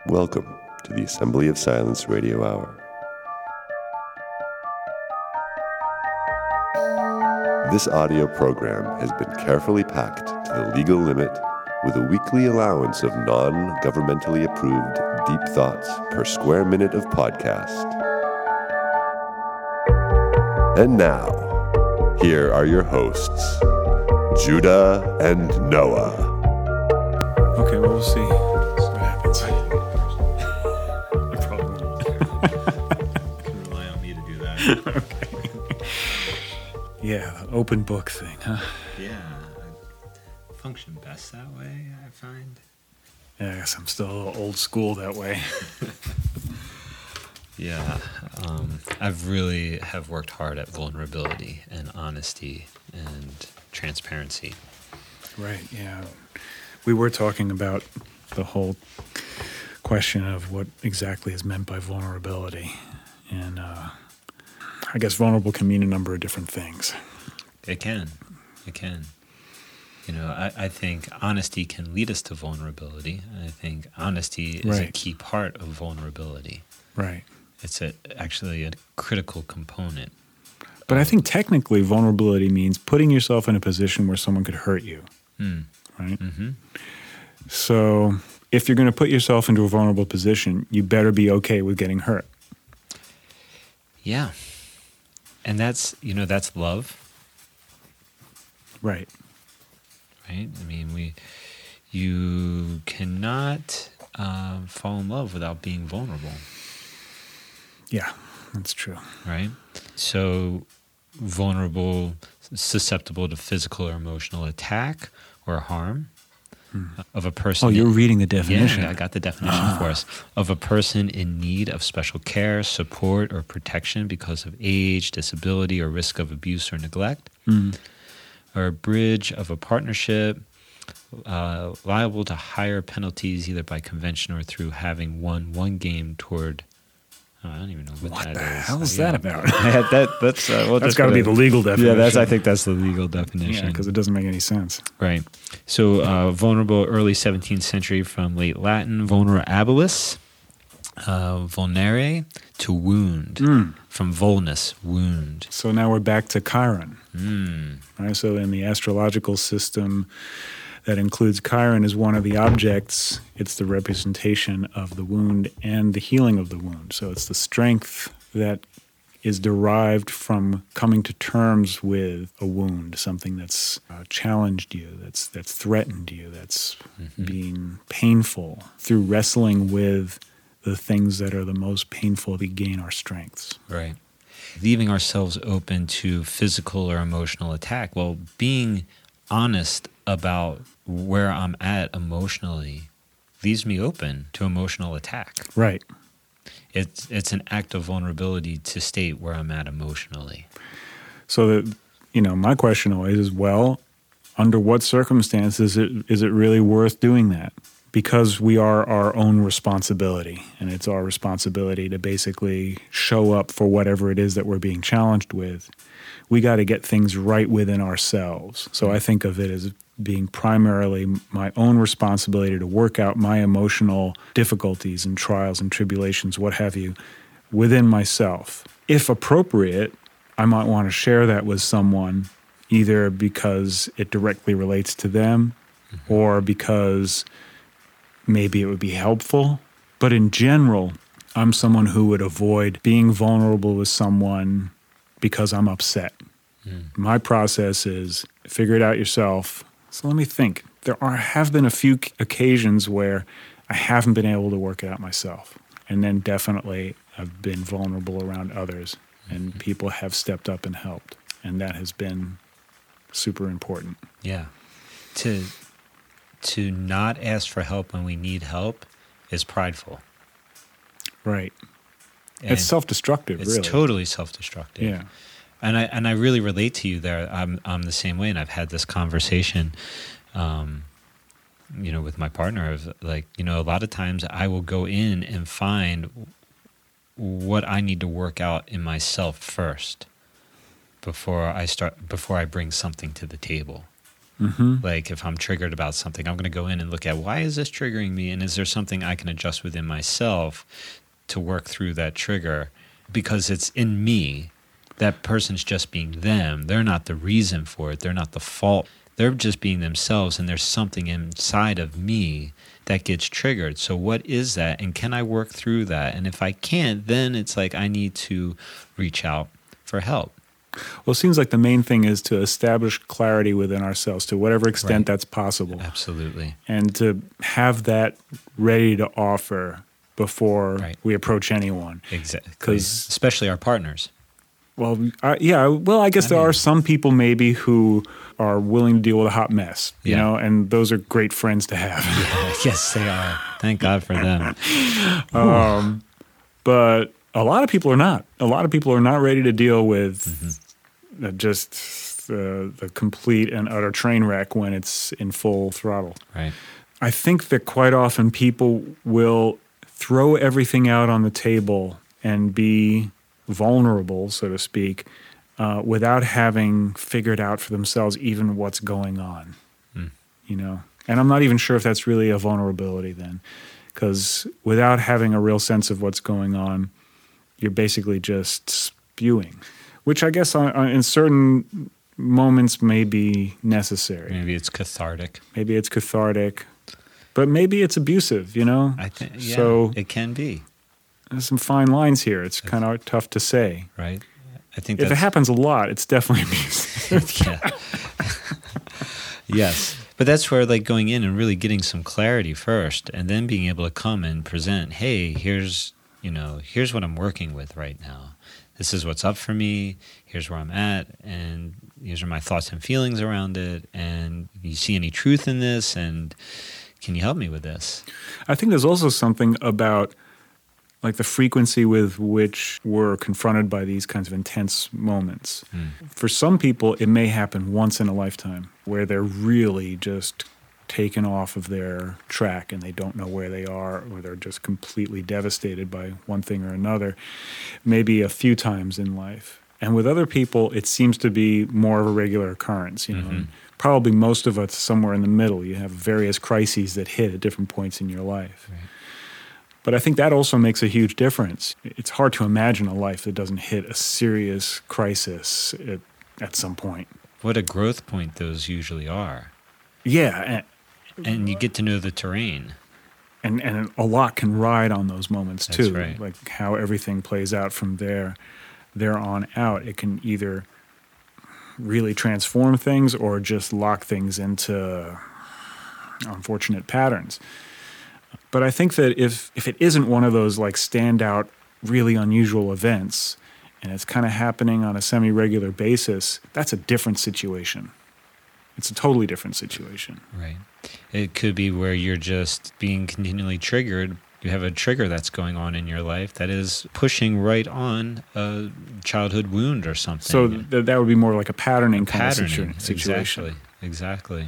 Welcome to the Assembly of Silence Radio Hour. This audio program has been carefully packed to the legal limit with a weekly allowance of non-governmentally approved deep thoughts per square minute of podcast. And now, here are your hosts, Judah and Noah. Okay, well, we'll see what happens. I probably won't. Can rely on me to do that. Okay. Yeah, the open book thing, huh? Yeah, I function best that way, I find. Yeah, I guess I'm still a little old school that way. Yeah, I've really have worked hard at vulnerability and honesty and transparency. Right, yeah. We were talking about the whole question of what exactly is meant by vulnerability. And I guess vulnerable can mean a number of different things. It can. You know, I think honesty can lead us to vulnerability. I think honesty is a key part of vulnerability. Right. It's actually a critical component. But I think technically vulnerability means putting yourself in a position where someone could hurt you. Right? Mm-hmm. So if you're going to put yourself into a vulnerable position, you better be okay with getting hurt. Yeah. And that's love. Right. Right? I mean, you cannot fall in love without being vulnerable. Yeah, that's true. Right? So vulnerable, susceptible to physical or emotional attack or harm of a person. Oh, you're reading the definition. Yeah, I got the definition for us. Of a person in need of special care, support, or protection because of age, disability, or risk of abuse or neglect. Or a breach of a partnership, liable to higher penalties either by convention or through having won one game toward. I don't even know what that is. What the hell is that about? That's got to be the legal definition. Yeah, I think that's the legal definition. Yeah, because it doesn't make any sense. Right. So vulnerable, early 17th century from late Latin, vulnerabilis, vulnere, to wound, from vulnus, wound. So now we're back to Chiron. Right, so in the astrological system that includes Chiron as one of the objects, it's the representation of the wound and the healing of the wound. So it's the strength that is derived from coming to terms with a wound, something that's challenged you, that's threatened you, that's being painful. Through wrestling with the things that are the most painful, we gain our strengths. Right. Leaving ourselves open to physical or emotional attack. Well, being honest about where I'm at emotionally leaves me open to emotional attack. Right. It's an act of vulnerability to state where I'm at emotionally. So that, my question always is, well, under what circumstances is it really worth doing that? Because we are our own responsibility, and it's our responsibility to basically show up for whatever it is that we're being challenged with. We got to get things right within ourselves. So I think of it as being primarily my own responsibility to work out my emotional difficulties and trials and tribulations, what have you, within myself. If appropriate, I might want to share that with someone, either because it directly relates to them or because maybe it would be helpful. But in general, I'm someone who would avoid being vulnerable with someone because I'm upset. My process is figure it out yourself. So let me think. There have been a few occasions where I haven't been able to work it out myself. And then definitely I've been vulnerable around others, and people have stepped up and helped. And that has been super important. Yeah. To not ask for help when we need help is prideful. Right. And it's self-destructive, it's really. It's totally self-destructive. Yeah. And I really relate to you there. I'm the same way, and I've had this conversation, with my partner of a lot of times I will go in and find what I need to work out in myself first before I bring something to the table. Like if I'm triggered about something, I'm going to go in and look at why is this triggering me, and is there something I can adjust within myself to work through that trigger, because it's in me. That person's just being them. They're not the reason for it. They're not the fault. They're just being themselves, and there's something inside of me that gets triggered. So what is that, and can I work through that? And if I can't, then it's like I need to reach out for help. Well, it seems like the main thing is to establish clarity within ourselves to whatever extent that's possible. Absolutely. And to have that ready to offer before we approach anyone. Exactly. Because especially our partners. Well, I guess there are some people maybe who are willing to deal with a hot mess, you know, and those are great friends to have. Yes, they are. Thank God for them. But a lot of people are not. A lot of people are not ready to deal with just the complete and utter train wreck when it's in full throttle. Right. I think that quite often people will throw everything out on the table and be vulnerable, so to speak, without having figured out for themselves even what's going on, you know. And I'm not even sure if that's really a vulnerability then, because without having a real sense of what's going on, you're basically just spewing, which I guess in certain moments may be necessary. Maybe it's cathartic. But maybe it's abusive, you know. I think so. It can be. There's some fine lines here. It's kind of tough to say. Right. I think if it happens a lot, it's definitely abusive. Yeah. Yes. But that's where like going in and really getting some clarity first, and then being able to come and present, hey, here's what I'm working with right now. This is what's up for me. Here's where I'm at, and these are my thoughts and feelings around it. And you see any truth in this, and can you help me with this? I think there's also something about like the frequency with which we're confronted by these kinds of intense moments. For some people, it may happen once in a lifetime where they're really just taken off of their track and they don't know where they are, or they're just completely devastated by one thing or another, maybe a few times in life. And with other people, it seems to be more of a regular occurrence, you know. And probably most of us somewhere in the middle. You have various crises that hit at different points in your life. Right. But I think that also makes a huge difference. It's hard to imagine a life that doesn't hit a serious crisis at some point. What a growth point those usually are. Yeah. And you get to know the terrain. And a lot can ride on those moments too. That's right. Like how everything plays out from there on out. It can either really transform things or just lock things into unfortunate patterns. But I think that if it isn't one of those like standout, really unusual events, and it's kind of happening on a semi-regular basis, that's a different situation. It's a totally different situation. Right. It could be where you're just being continually triggered. You have a trigger that's going on in your life that is pushing right on a childhood wound or something. So that would be more like a patterning kind of situation. Exactly.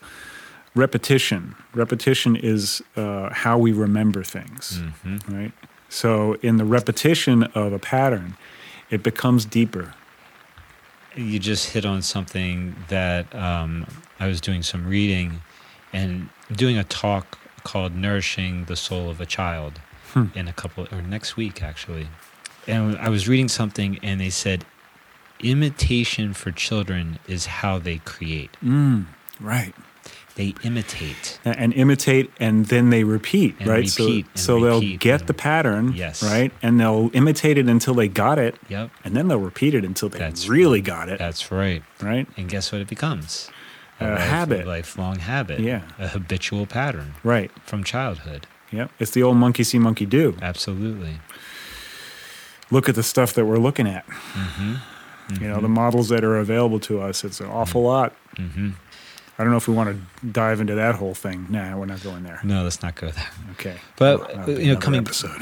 Repetition. Repetition is how we remember things, right? So in the repetition of a pattern, it becomes deeper. You just hit on something that I was doing some reading and doing a talk called Nourishing the Soul of a Child in next week, actually. And I was reading something and they said, imitation for children is how they create. Right. They imitate. And imitate, and then they repeat, and right? So they'll get the pattern, right? And they'll imitate it until they got it. Yep. And then they'll repeat it until they really got it. That's right. Right? And guess what it becomes? A habit. A lifelong habit. Yeah. A habitual pattern. Right. From childhood. Yep. It's the old monkey see, monkey do. Absolutely. Look at the stuff that we're looking at. You know, the models that are available to us, it's an awful lot. I don't know if we want to dive into that whole thing. Nah, we're not going there. No, let's not go there. Okay. But coming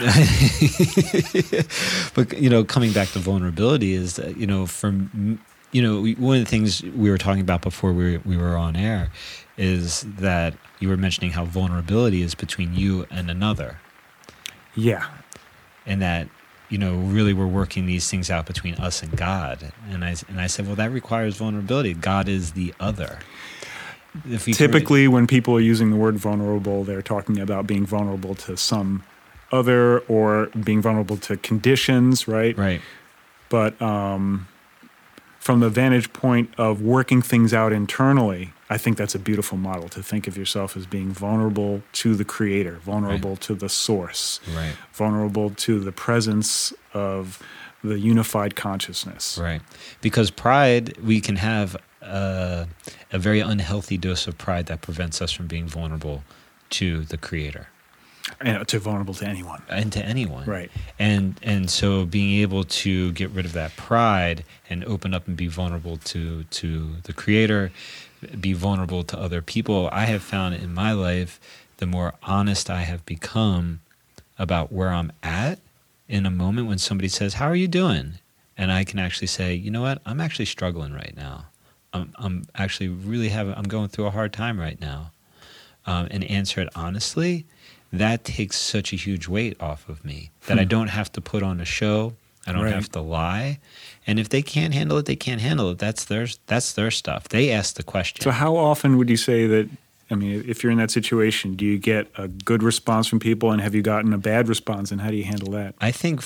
back to vulnerability is that, one of the things we were talking about before we were on air is that you were mentioning how vulnerability is between you and another. Yeah. And that really we're working these things out between us and God. And I said, well, that requires vulnerability. God is the other. if we Typically, when people are using the word vulnerable, they're talking about being vulnerable to some other or being vulnerable to conditions, right? right. But from the vantage point of working things out internally, I think that's a beautiful model to think of yourself as being vulnerable to the creator, vulnerable to the source, Right. vulnerable to the presence of the unified consciousness. Right. Because pride, we can have a very unhealthy dose of pride that prevents us from being vulnerable to the creator. And to vulnerable to anyone. And to anyone. Right. And so being able to get rid of that pride and open up and be vulnerable to the creator, be vulnerable to other people, I have found in my life, the more honest I have become about where I'm at in a moment when somebody says, "How are you doing?" And I can actually say, "You know what? I'm actually struggling right now. I'm actually really I'm going through a hard time right now." And answer it honestly. That takes such a huge weight off of me that I don't have to put on a show. I don't have to lie. And if they can't handle it, they can't handle it. That's their stuff. They ask the question. So how often would you say that, I mean, if you're in that situation, do you get a good response from people, and have you gotten a bad response, and how do you handle that? I think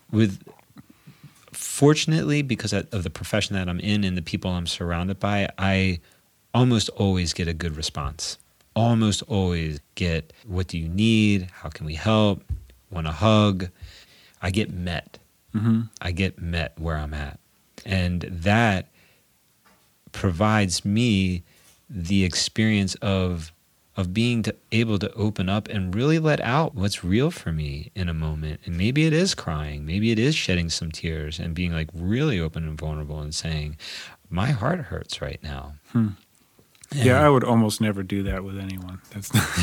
fortunately, because of the profession that I'm in and the people I'm surrounded by, I almost always get a good response. Almost always get, "What do you need? How can we help? Want a hug?" I get met. Mm-hmm. I get met where I'm at. And that provides me the experience of being able to open up and really let out what's real for me in a moment. And maybe it is crying. Maybe it is shedding some tears and being like really open and vulnerable and saying, "My heart hurts right now." Yeah, I would almost never do that with anyone. That's not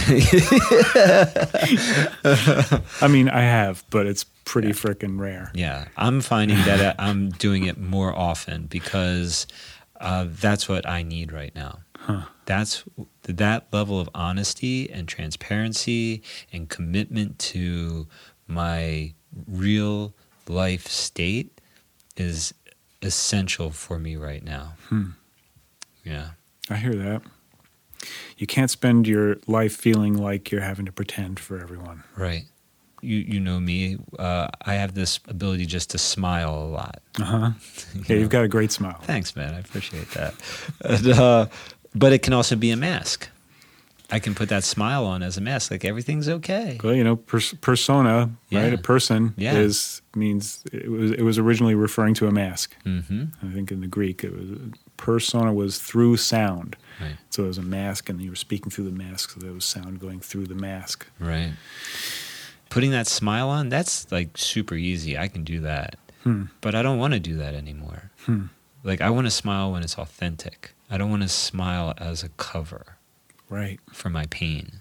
I mean, I have, but it's pretty frickin' rare. Yeah, I'm finding that I'm doing it more often because that's what I need right now. That's that level of honesty and transparency and commitment to my real life state is essential for me right now. Yeah. I hear that. You can't spend your life feeling like you're having to pretend for everyone. Right. You know me. I have this ability just to smile a lot. Uh-huh. Yeah, you've got a great smile. Thanks, man. I appreciate that. And, but it can also be a mask. I can put that smile on as a mask, like everything's okay. Well, you know, persona, right? Yeah. A person means it was originally referring to a mask. Mm-hmm. I think in the Greek, persona was through sound. Right. So it was a mask, and you were speaking through the mask, so there was sound going through the mask. Right. Putting that smile on, that's like super easy. I can do that. But I don't want to do that anymore. Like, I want to smile when it's authentic. I don't want to smile as a cover. Right. For my pain.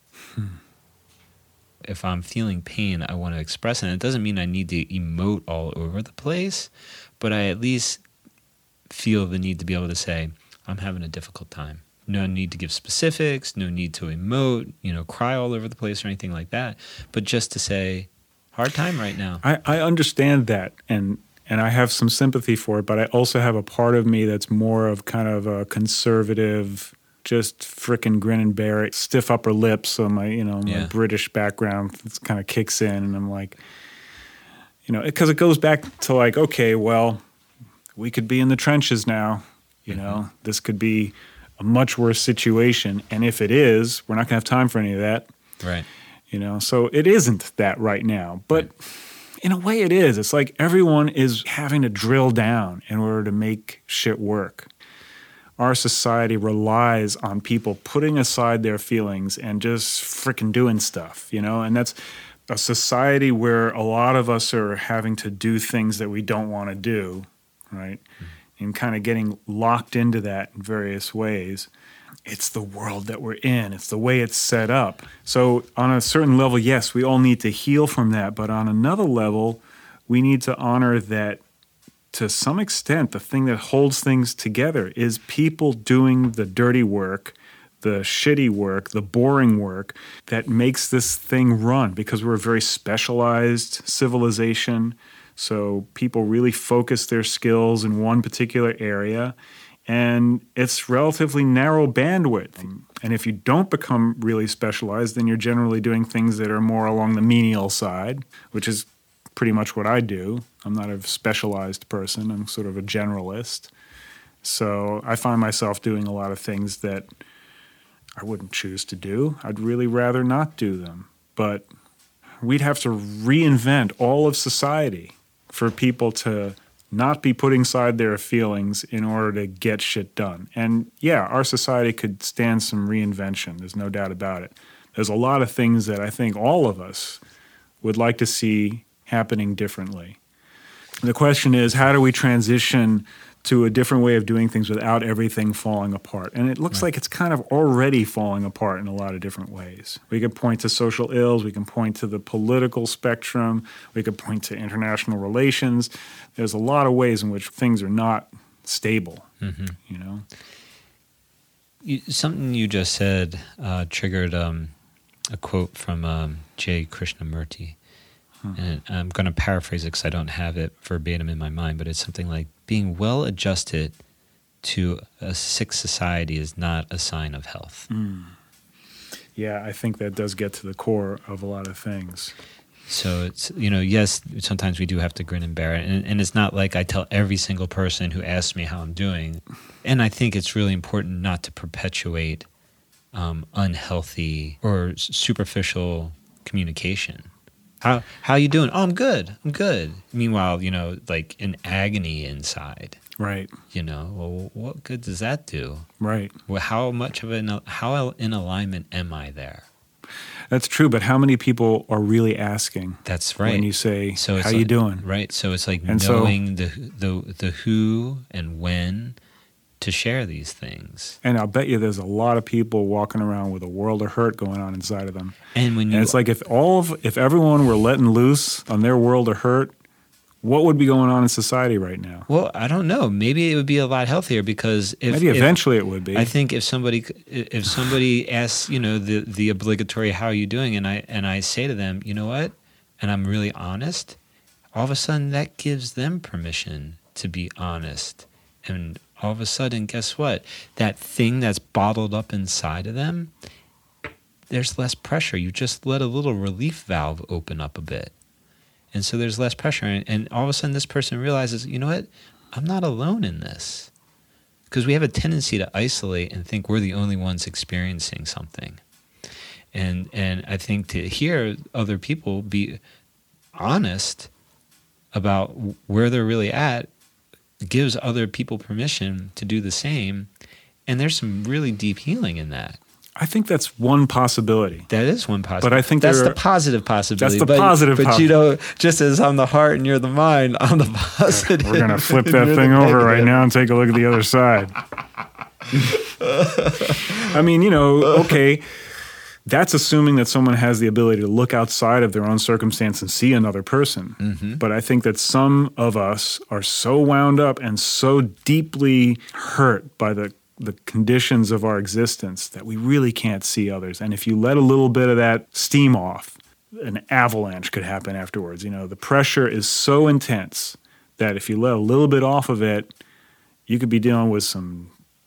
If I'm feeling pain, I want to express it. And it doesn't mean I need to emote all over the place, but I at least feel the need to be able to say, "I'm having a difficult time." No need to give specifics, no need to emote, cry all over the place or anything like that, but just to say, hard time right now. I understand that, and I have some sympathy for it, but I also have a part of me that's more of kind of a conservative, just frickin' grin and bear it, stiff upper lips. So my British background kind of kicks in, and I'm like, because it goes back to like, okay, well, we could be in the trenches now. This could be a much worse situation, and if it is, we're not gonna have time for any of that. Right. So it isn't that right now, but in a way it is. It's like everyone is having to drill down in order to make shit work. Our society relies on people putting aside their feelings and just frickin' doing stuff, and that's a society where a lot of us are having to do things that we don't want to do, right? And kind of getting locked into that in various ways. It's the world that we're in. It's the way it's set up. So on a certain level, yes, we all need to heal from that. But on another level, we need to honor that to some extent, the thing that holds things together is people doing the dirty work, the shitty work, the boring work that makes this thing run, because we're a very specialized civilization. So people really focus their skills in one particular area, and it's relatively narrow bandwidth. And if you don't become really specialized, then you're generally doing things that are more along the menial side, which is pretty much what I do. I'm not a specialized person. I'm sort of a generalist. So I find myself doing a lot of things that I wouldn't choose to do. I'd really rather not do them. But we'd have to reinvent all of society for people to not be putting aside their feelings in order to get shit done. And yeah, our society could stand some reinvention. There's no doubt about it. There's a lot of things that I think all of us would like to see happening differently. The question is, how do we transition to a different way of doing things without everything falling apart? And it looks like it's kind of already falling apart in a lot of different ways. We can point to social ills, we can point to the political spectrum, we can point to international relations. There's a lot of ways in which things are not stable, you know? Something you just said triggered a quote from J. Krishnamurti. And I'm going to paraphrase it because I don't have it verbatim in my mind, but it's something like, being well adjusted to a sick society is not a sign of health. Yeah, I think that does get to the core of a lot of things. So it's, yes, sometimes we do have to grin and bear it. And it's not like I tell every single person who asks me how I'm doing. And I think it's really important not to perpetuate unhealthy or superficial communication. How you doing? Oh, I'm good. Meanwhile, like in agony inside. Right. Well, what good does that do? Right. Well, how in alignment am I there? That's true, but how many people are really asking? That's right. When you say, so how you doing? Right. So it's like knowing the who and when to share these things. And I'll bet you there's a lot of people walking around with a world of hurt going on inside of them. And it's like if everyone were letting loose on their world of hurt, what would be going on in society right now? Well, I don't know. Maybe it would be a lot healthier because eventually it would be. I think if somebody asks, the obligatory "how are you doing," and I say to them, you know what, and I'm really honest, all of a sudden that gives them permission to be honest. And all of a sudden, guess what? That thing that's bottled up inside of them, there's less pressure. You just let a little relief valve open up a bit. And so there's less pressure. And all of a sudden, this person realizes, you know what? I'm not alone in this. Because we have a tendency to isolate and think we're the only ones experiencing something. And I think to hear other people be honest about where they're really at gives other people permission to do the same. And there's some really deep healing in that. I think that's one possibility. That is one possibility. But I think that's the positive possibility. That's the positive But just as I'm the heart and you're the mind, I'm the positive. We're going to flip that thing over right now and take a look at the other side. I mean, okay, that's assuming that someone has the ability to look outside of their own circumstance and see another person. Mm-hmm. But I think that some of us are so wound up and so deeply hurt by the conditions of our existence that we really can't see others. And if you let a little bit of that steam off, an avalanche could happen afterwards. The pressure is so intense that if you let a little bit off of it, you could be dealing with some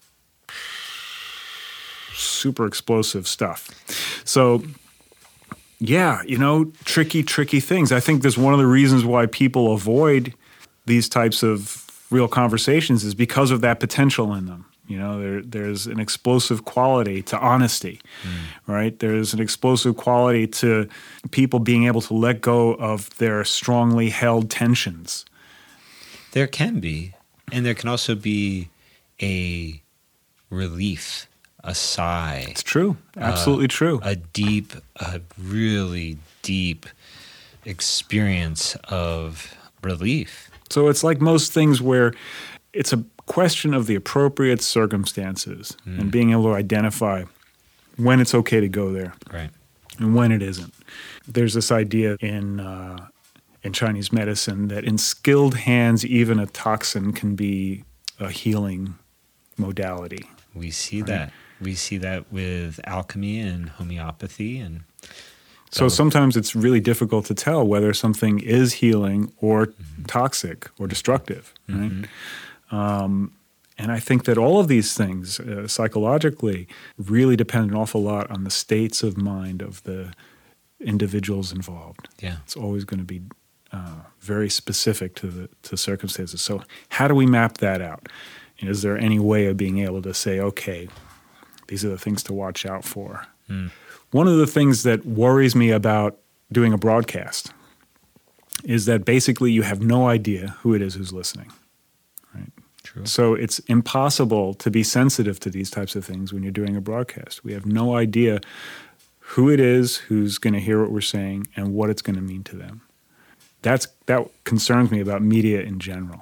super explosive stuff. So, yeah, tricky things. I think that's one of the reasons why people avoid these types of real conversations is because of that potential in them. There's an explosive quality to honesty, right? There's an explosive quality to people being able to let go of their strongly held tensions. There can be. And there can also be a relief, a sigh. It's true. Absolutely true. A really deep experience of relief. So it's like most things where it's a question of the appropriate circumstances and being able to identify when it's okay to go there, right, and when it isn't. There's this idea in Chinese medicine that in skilled hands, even a toxin can be a healing modality. We see that. We see that with alchemy and homeopathy, and so sometimes it's really difficult to tell whether something is healing or toxic or destructive, right? And I think that all of these things, psychologically, really depend an awful lot on the states of mind of the individuals involved. Yeah. It's always going to be very specific to circumstances. So how do we map that out? Is there any way of being able to say, okay, these are the things to watch out for? One of the things that worries me about doing a broadcast is that basically you have no idea who it is who's listening. Right? True. So it's impossible to be sensitive to these types of things when you're doing a broadcast. We have no idea who it is who's going to hear what we're saying and what it's going to mean to them. That concerns me about media in general.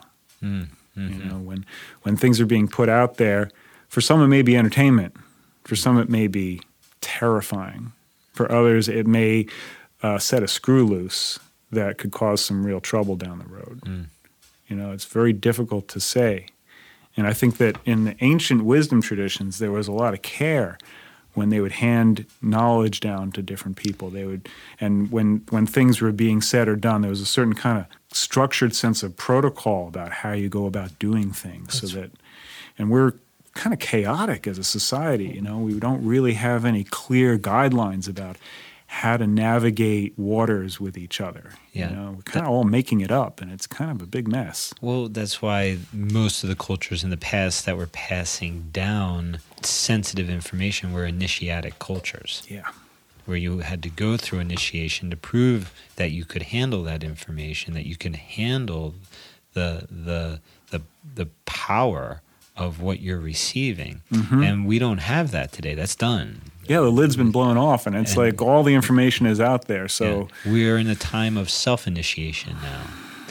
When things are being put out there, for some it may be entertainment, for some it may be terrifying, for others it may set a screw loose that could cause some real trouble down the road. It's very difficult to say. And I think that in the ancient wisdom traditions, there was a lot of care when they would hand knowledge down to different people. And when things were being said or done, there was a certain kind of structured sense of protocol about how you go about doing things. And we're kind of chaotic as a society. We don't really have any clear guidelines about how to navigate waters with each other. We're kind of all making it up, and it's kind of a big mess. Well, that's why most of the cultures in the past that were passing down sensitive information were initiatic cultures. Yeah. Where you had to go through initiation to prove that you could handle that information, that you can handle the power of what you're receiving. And we don't have that today. That's done. Yeah, the lid's been blown off, and it's like all the information is out there. So we're in a time of self-initiation now.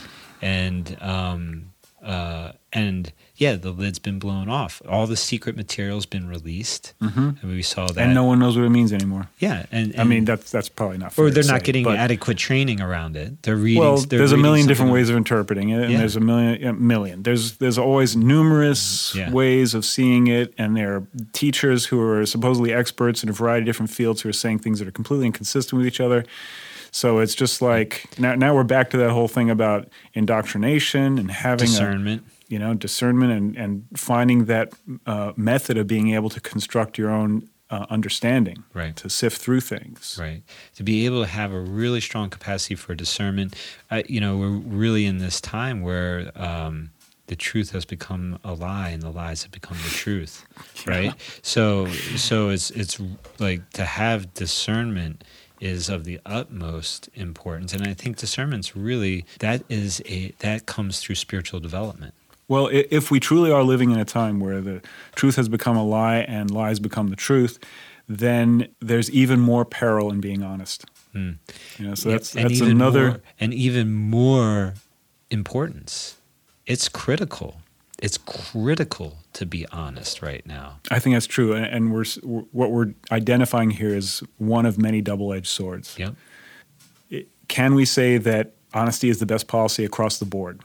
And the lid's been blown off. All the secret material's been released, and we saw that. And no one knows what it means anymore. Yeah, and I mean that's probably not fair. Or they're to not say, getting but, adequate training around it. They're reading. Well, there's a million different something- ways of interpreting it, and there's a million. There's always numerous ways of seeing it, and there are teachers who are supposedly experts in a variety of different fields who are saying things that are completely inconsistent with each other. So it's just like now we're back to that whole thing about indoctrination and having discernment. Discernment and finding that method of being able to construct your own understanding, right? To sift through things, right? To be able to have a really strong capacity for discernment. We're really in this time where the truth has become a lie and the lies have become the truth, right? So it's like to have discernment is of the utmost importance, and I think discernment's really that comes through spiritual development. Well, if we truly are living in a time where the truth has become a lie and lies become the truth, then there's even more peril in being honest. So that's another and even more importance. It's critical. It's critical to be honest right now. I think that's true, and what we're identifying here is one of many double-edged swords. Yep. Can we say that honesty is the best policy across the board?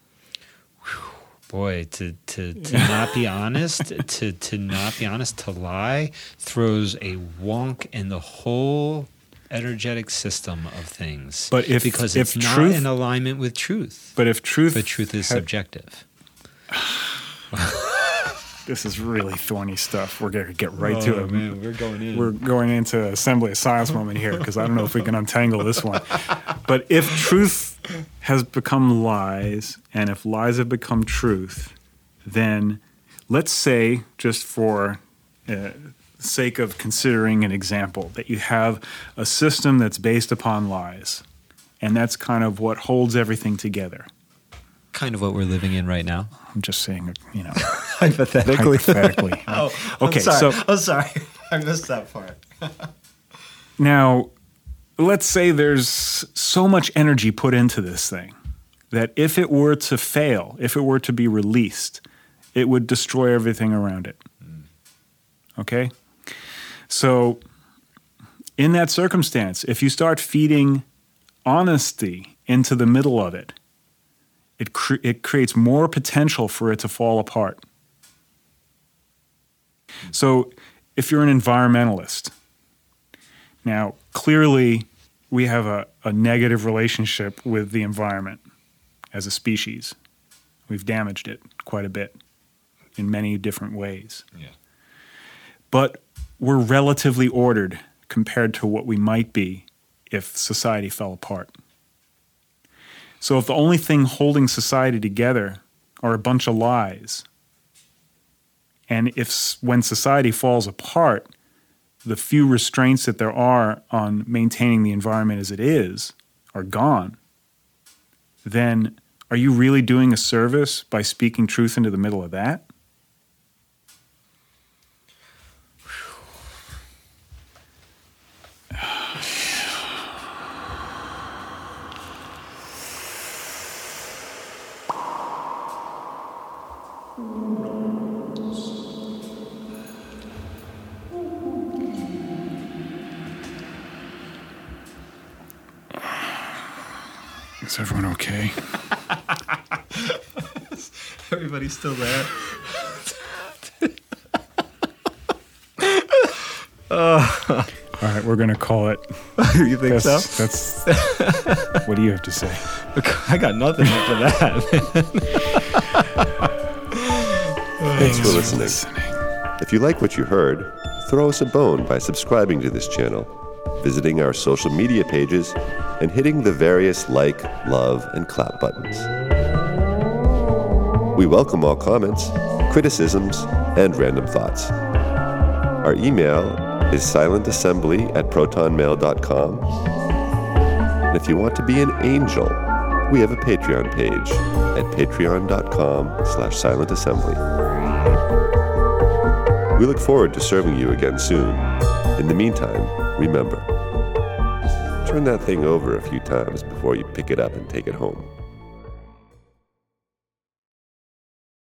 Boy, to not be honest, to not be honest, to lie throws a wonk in the whole energetic system of things. But because it's not in alignment with truth. But truth is subjective. This is really thorny stuff. We're going to get right to it. Man, we're going in. We're going into Assembly of Science moment here because I don't know if we can untangle this one. But if truth has become lies and if lies have become truth, then let's say, just for the sake of considering an example, that you have a system that's based upon lies, and that's kind of what holds everything together. Kind of what we're living in right now. I'm just saying, hypothetically. Hypothetically. Okay, I'm sorry. I missed that part. Now, let's say there's so much energy put into this thing that if it were to fail, if it were to be released, it would destroy everything around it. Okay? So, in that circumstance, if you start feeding honesty into the middle of it, it creates more potential for it to fall apart. So if you're an environmentalist, now clearly we have a negative relationship with the environment as a species. We've damaged it quite a bit. in many different ways. Yeah. But we're relatively ordered compared to what we might be if society fell apart. So if the only thing holding society together are a bunch of lies, and when society falls apart, the few restraints that there are on maintaining the environment as it is are gone, then are you really doing a service by speaking truth into the middle of that? Is everyone okay? Everybody's still there. All right, we're going to call it. You think so? That's. What do you have to say? I got nothing after that. Thanks for listening. If you like what you heard, throw us a bone by subscribing to this channel, visiting our social media pages, and hitting the various like, love, and clap buttons. We welcome all comments, criticisms, and random thoughts. Our email is silentassembly@protonmail.com. And if you want to be an angel, we have a Patreon page at patreon.com/silentassembly. We look forward to serving you again soon. In the meantime, remember, turn that thing over a few times before you pick it up and take it home.